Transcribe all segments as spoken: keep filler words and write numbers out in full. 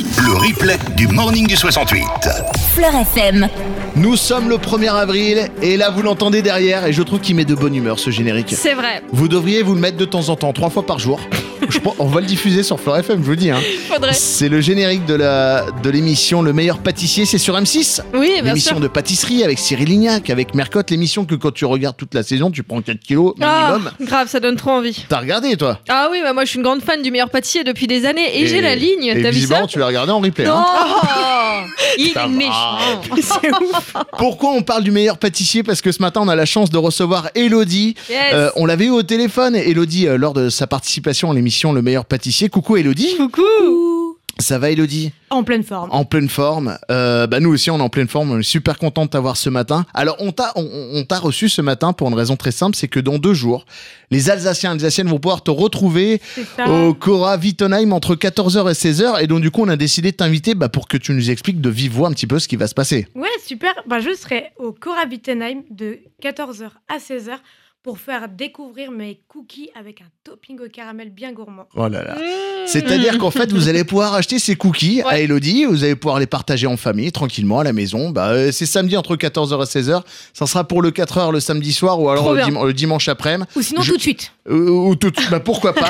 Le replay du Morning du soixante-huit. Fleur F M. Nous sommes le premier avril et là vous l'entendez derrière et je trouve qu'il met de bonne humeur ce générique. C'est vrai. Vous devriez vous le mettre de temps en temps, trois fois par jour. Je pense, on va le diffuser sur Fleur F M, je vous dis. Hein. Faudrait. C'est le générique de, la, de l'émission Le Meilleur Pâtissier, c'est sur M six. Oui, bien L'émission sûr. de pâtisserie avec Cyril Lignac, avec Mercotte, l'émission que quand tu regardes toute la saison, tu prends quatre kilos minimum. Ah, grave, ça donne trop envie. T'as regardé toi? Ah oui, bah moi je suis une grande fan du Meilleur Pâtissier depuis des années et, j'ai la ligne, Et t'as vu ça? visiblement tu l'as regardé en replay. Non, Hein. il Ça est va. méchant. C'est ouf. Pourquoi on parle du meilleur pâtissier? Parce que ce matin on a la chance de recevoir Elodie. Yes. Euh, on l'avait eu au téléphone, Elodie, euh, lors de sa participation à l'émission Le Meilleur Pâtissier. Coucou Elodie. Coucou. Ça va Elodie? En pleine forme. En pleine forme. Euh, bah nous aussi on est en pleine forme. On est super content de t'avoir ce matin. Alors on t'a, on, on t'a reçu ce matin pour une raison très simple, c'est que dans deux jours, les Alsaciens et Alsaciennes vont pouvoir te retrouver C'est ça. au Cora Wittenheim entre quatorze heures et seize heures. Et donc du coup on a décidé de t'inviter bah, pour que tu nous expliques de vive voix un petit peu ce qui va se passer. Ouais, super. Bah, je serai au Cora Wittenheim de quatorze heures à seize heures pour faire découvrir mes cookies avec un topping au caramel bien gourmand. Oh là là. Mmh. C'est-à-dire qu'en fait, vous allez pouvoir acheter ces cookies à Ouais. Elodie, vous allez pouvoir les partager en famille, tranquillement, à la maison. Bah, euh, c'est samedi entre quatorze heures et seize heures. Ça sera pour le quatre heures le samedi soir ou alors Trop le, bien. dim- le dimanche après-midi. Ou sinon Je- tout de suite. Euh, ou tout, bah, pourquoi pas.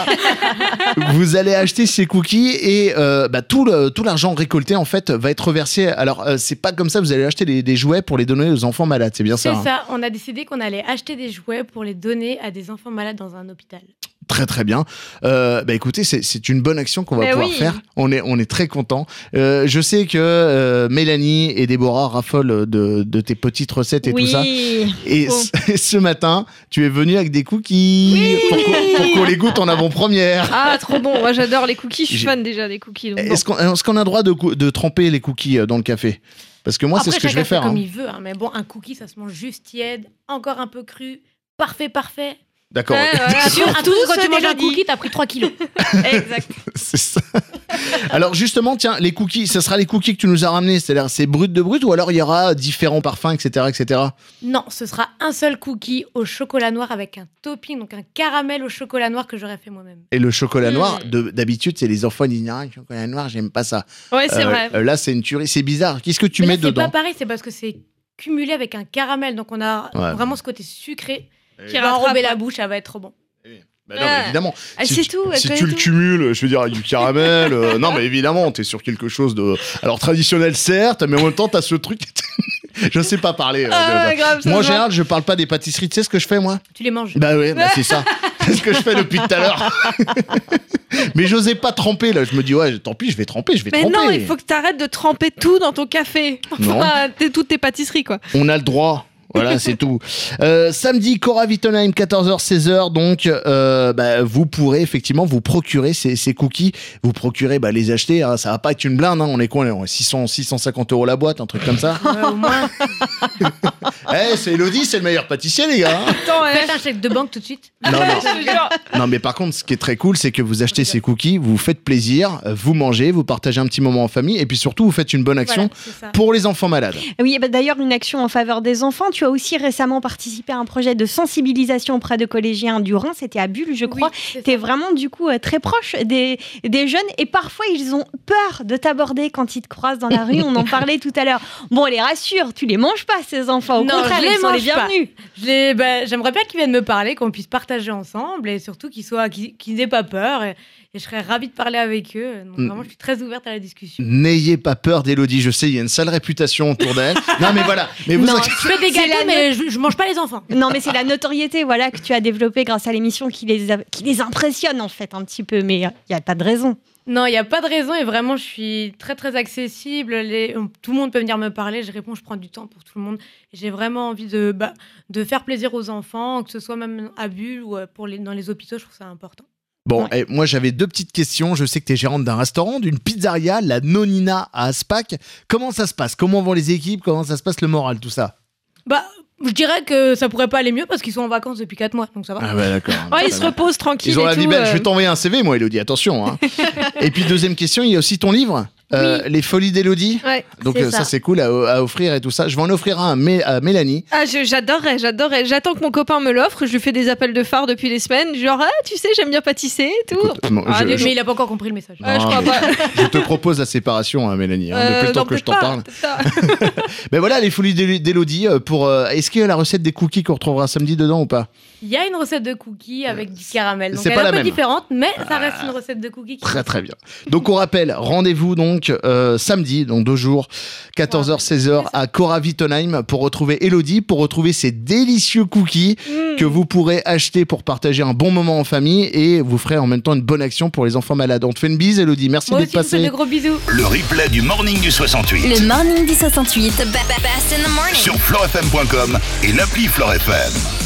Vous allez acheter ces cookies et euh, bah, tout, le, tout l'argent récolté, en fait, va être reversé. Alors, euh, c'est pas comme ça, vous allez acheter des, des jouets pour les donner aux enfants malades, c'est bien ça, C'est hein. ça. On a décidé qu'on allait acheter des jouets pour les donner à des enfants malades dans un hôpital. Très très bien. Euh, bah écoutez, c'est, c'est une bonne action qu'on va Mais pouvoir oui. faire. On est, on est très contents. Euh, je sais que euh, Mélanie et Déborah raffolent de, de tes petites recettes et Oui. tout ça. Et Bon. ce, ce matin, tu es venu avec des cookies Oui. pour, qu'on, pour qu'on les goûte en avant-première. Ah, trop bon. Moi j'adore les cookies. Je suis J'ai- fan déjà des cookies. donc bon. Est-ce qu'on, est-ce qu'on a le droit de, cou- de tremper les cookies euh, dans le café? Parce que moi, Après, c'est ce que je chacun vais fait faire. comme hein. il veut. hein. Mais bon, un cookie, ça se mange juste tiède, encore un peu cru. Parfait, parfait. D'accord. Ouais, voilà. Sur un Surtout truc, quand tu ceux manges un d'Élodie. cookie, t'as pris trois kilos. Exact. C'est ça. Alors justement, tiens, les cookies, ce sera les cookies que tu nous as ramenés, c'est-à-dire c'est brut de brut ou alors il y aura différents parfums, et cetera, et cetera. Non, ce sera un seul cookie au chocolat noir avec un topping, donc un caramel au chocolat noir que j'aurais fait moi-même. Et le chocolat Hmm. noir, de- d'habitude, c'est les enfants qui disent ah, le chocolat noir, j'aime pas ça. Ouais, c'est Euh, vrai. euh, Là, c'est une tuerie, c'est bizarre. Qu'est-ce que tu Mais là, mets c'est dedans? pas pareil, c'est parce que c'est cumulé avec un caramel, donc on a Ouais. vraiment ce côté sucré Eh qui oui. va enrober rattrape, la ouais. bouche, ça va être trop bon. Bah non, mais Ah. évidemment. Ah, si c'est tu, tout, elle si connaît tu le tout. cumules, je veux dire, avec du caramel, euh, non, mais évidemment, t'es sur quelque chose de. Alors, traditionnel, certes, mais en même temps, t'as ce truc. Je sais pas parler. euh, Ah, de- de- grave, ça Moi, en se voit. général, je parle pas des pâtisseries. Tu sais ce que je fais, moi? Tu les manges. Bah ouais, bah c'est ça. C'est ce que je fais depuis tout à l'heure. Mais j'osais pas tremper, là. Je me dis, ouais, tant pis, je vais tremper, je vais Mais tremper. non, il faut que t'arrêtes de tremper tout dans ton café. Non. Enfin, t'es- toutes tes pâtisseries, quoi. On a le droit. Voilà, c'est tout. Euh, samedi, Cora Wittenheim, quatorze heures, seize heures. Donc, euh, bah, vous pourrez effectivement vous procurer ces, ces cookies. Vous procurez, bah, les acheter. Hein. Ça va pas être une blinde. Hein. On est quoi? On est six cents, six cent cinquante euros la boîte, un truc comme ça. Ouais, au moins. Eh, c'est Elodie, c'est le meilleur pâtissier, les gars. hein. Attends, ouais. Faites un chèque de banque tout de suite. Non, non. Je te jure. Non, mais par contre, ce qui est très cool, c'est que vous achetez ces cookies, vous vous faites plaisir, euh, vous mangez, vous partagez un petit moment en famille, et puis surtout, vous faites une bonne action Voilà, c'est ça. pour les enfants malades. Oui, bah d'ailleurs, une action en faveur des enfants. Tu as aussi récemment participé à un projet de sensibilisation auprès de collégiens du Rhin. C'était à Bulle, je crois. Oui, c'est Tu es ça. vraiment, du coup, euh, très proche des, des jeunes. Et parfois, ils ont peur de t'aborder quand ils te croisent dans la rue. On en parlait tout à l'heure. Bon, les rassure, tu les manges pas, ces enfants. Au Non, contraire, je les ils sont les mange pas. bienvenus. Je les- bah, J'aimerais bien qu'ils viennent me parler, qu'on puisse partager ensemble et surtout qu'ils soient, qu'ils, qu'ils n'aient pas peur. Et, et je serais ravie de parler avec eux. Donc, Mm. vraiment, je suis très ouverte à la discussion. N'ayez pas peur d'Elodie, je sais, il y a une sale réputation autour d'elle. Non, mais voilà. Mais vous Non. inquiétez- Je fais des C'est gâteaux, la mais je, je mange pas les enfants. Non, mais c'est la notoriété, voilà, que tu as développée grâce à l'émission qui les, a- qui les impressionne, en fait, un petit peu. Mais il n'y a pas de raison. Non, il n'y a pas de raison et vraiment, je suis très, très accessible. Les- tout le monde peut venir me parler, je réponds, je prends du temps pour tout le monde. Et j'ai vraiment envie de, bah, de faire plaisir aux enfants, que ce soit même à Bulle ou euh, pour les, dans les hôpitaux, je trouve ça important. Bon, eh, moi j'avais deux petites questions. Je sais que tu es gérante d'un restaurant, d'une pizzeria, la Nonina à Aspac. Comment ça se passe? Comment vont les équipes? Comment ça se passe le moral, tout ça? Bah, je dirais que ça pourrait pas aller mieux parce qu'ils sont en vacances depuis quatre mois, donc ça va. Ah ouais, d'accord. Ouais, ils se reposent tranquille. Ils ont et la vie tout, belle. euh. Je vais t'envoyer un C V, moi, Elodie, attention. Hein. Et puis, deuxième question, il y a aussi ton livre. Euh, Oui. Les folies d'Élodie. Ouais. Donc C'est euh, ça. ça. c'est cool à, à offrir et tout ça. Je vais en offrir un à, Mé- à Mélanie. Ah, je- j'adorerais, j'adorerais. J'attends que mon copain me l'offre. Je lui fais des appels de phare depuis des semaines. Genre, ah, tu sais, j'aime bien pâtisser et tout. Écoute, bon, Ah, je- des- je- Mais il a pas encore compris le message. Ouais, je Non, crois mais- pas. Je te propose la séparation, hein, Mélanie, hein, depuis Euh, le temps non, que je peut-être t'en pas, parle. peut-être pas. Mais voilà, les folies d'Él- d'Élodie. euh, Pour, euh, est-ce qu'il y a la recette des cookies qu'on retrouvera samedi dedans ou pas? Il y a une recette de cookies avec du caramel. Donc C'est elle pas est la un peu même. différente, mais ça reste une recette de cookies. Qui... Très très bien. Donc on rappelle, rendez-vous donc euh, samedi, dans deux jours, quatorze heures seize heures à Cora Wittenheim pour retrouver Élodie, pour retrouver ces délicieux cookies Mm. que vous pourrez acheter pour partager un bon moment en famille et vous ferez en même temps une bonne action pour les enfants malades. On te fait une bise, Élodie. Merci Moi d'être aussi, je vous fais passée. de gros bisous. Le replay du Morning du soixante-huit. Le Morning du soixante-huit. The be- be- best in the morning. Sur flore f m point com et l'appli Flore F M.